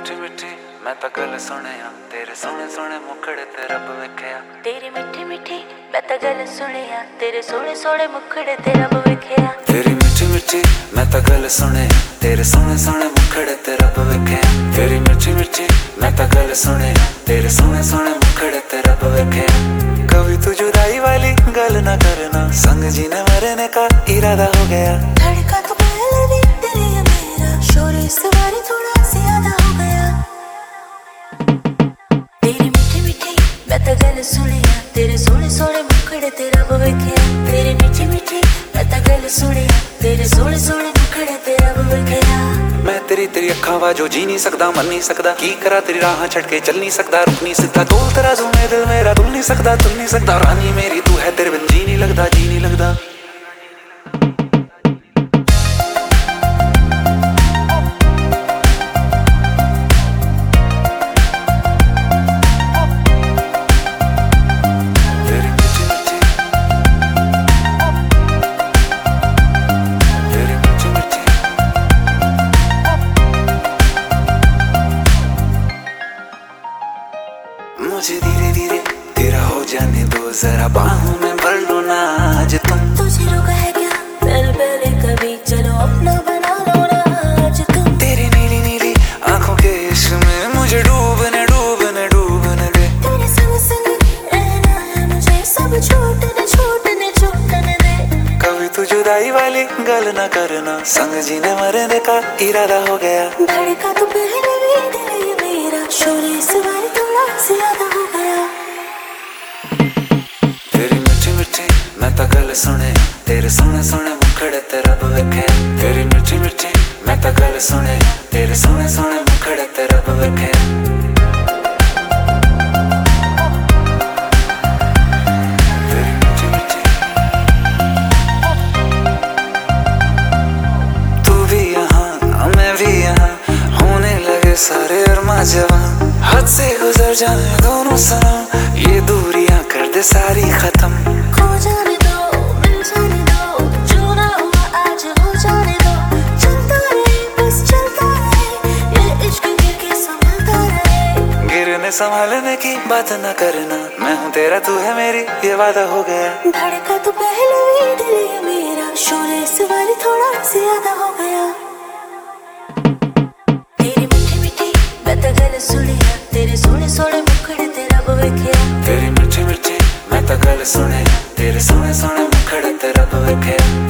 मिठी मिठी मैं तो गल सुनिया तेरे सोने सोने मुखड़े ते रब वेखिया। तेरी मिठी मिठी मैं तो गल सुनिया तेरे सोने सोने मुखड़े ते रब वेखिया। तेरी मिठी मिठी मैं तो गल सुने तेरे सोने सोने मुखड़े ते रब वेखिया। तेरी मिठी मिठी मैं तो गल सुने तेरे सोने सोने मुखड़े ते रब वेखिया। कभी तू जुदाई वाली गल ना करना, संग जीने मरने का इरादा हो गया। धड़का तो पहले भी तेरे या मेरा, शोर इस बारी थोड़ा ज्यादा हो गया। तेरी मिठी मिठी मैं तो गल सुनिया तेरे सोने सोने मुखड़े ते रब वेखिया। तेरी मिठी मिठी मैं तो गल सुनिया तेरे सोने सोने मुखड़े ते रब वेखिया। मैं तेरी अखां वाजो जी नहीं सकदा, मन नहीं सकदा, की करा तेरी राह छड़ के चल नहीं सकदा, रुक नहीं सकदा, तोल तराजू में दिल मेरा तुल नहीं सकदा, तुल नहीं सकदा। रानी मेरी तू है तेरे बिन जी नहीं लगदा, जी नहीं लगदा। मुझे धीरे धीरे तेरा हो जाने दो, जरा बाहों में भर लो ना आज तुम। तुझे रोका है क्या मैंने पहले कभी, चलो अपना बना लो ना आज तुम। तेरी नीली नीली आंखों के इश्क में मुझे डूबने डूबने डूबने दे। तेरे संग संग रहना है मुझे, सब छूटने छूटने छूटने दे। कभी तू जुदाई वाली गल ना करना, संग जीने मरने का इरादा हो गया। धड़का तो पहले भी दिल ये मेरा, शोर इस बारी थोड़ा ज्यादा हो गया। तेरी मिठी मिठी मैं तो गल सुने तेरे सोने सोने मुखड़े ते रब वेखिया। तेरी मिठी मिठी मैं तो गल सुने तेरे सोने सोने मुखड़े ते रब वेखिया। तेरी मिठी मिठी तू भी यहाँ मैं भी यहाँ, होने लगे सारे अरमा जवां। हद से गुजर जाए दोनों सनम, ये दूरियां कर दे सारी खत्म। खो जाने दो मिल जाने दो, जो ना हुआ आज हो जाने दो। चलता रहे बस चलता रहे, ये इश्क गिर के संभलता रहे। गिरने संभालने की बात ना करना, मैं हूँ तेरा तू है मेरी ये वादा हो गया। धड़का तो पहले भी दिल ये मेरा, शोर इस बारी थोड़ा ज्यादा हो गया। तेरी मिठी मिठी मैं तो गल सुनिया तेरे सोने सोने मुखड़े ते रब वेखिया। तेरी मिठी मिठी मैं तो गल सुने तेरे सोने सोने मुखड़े ते रब वेखिया।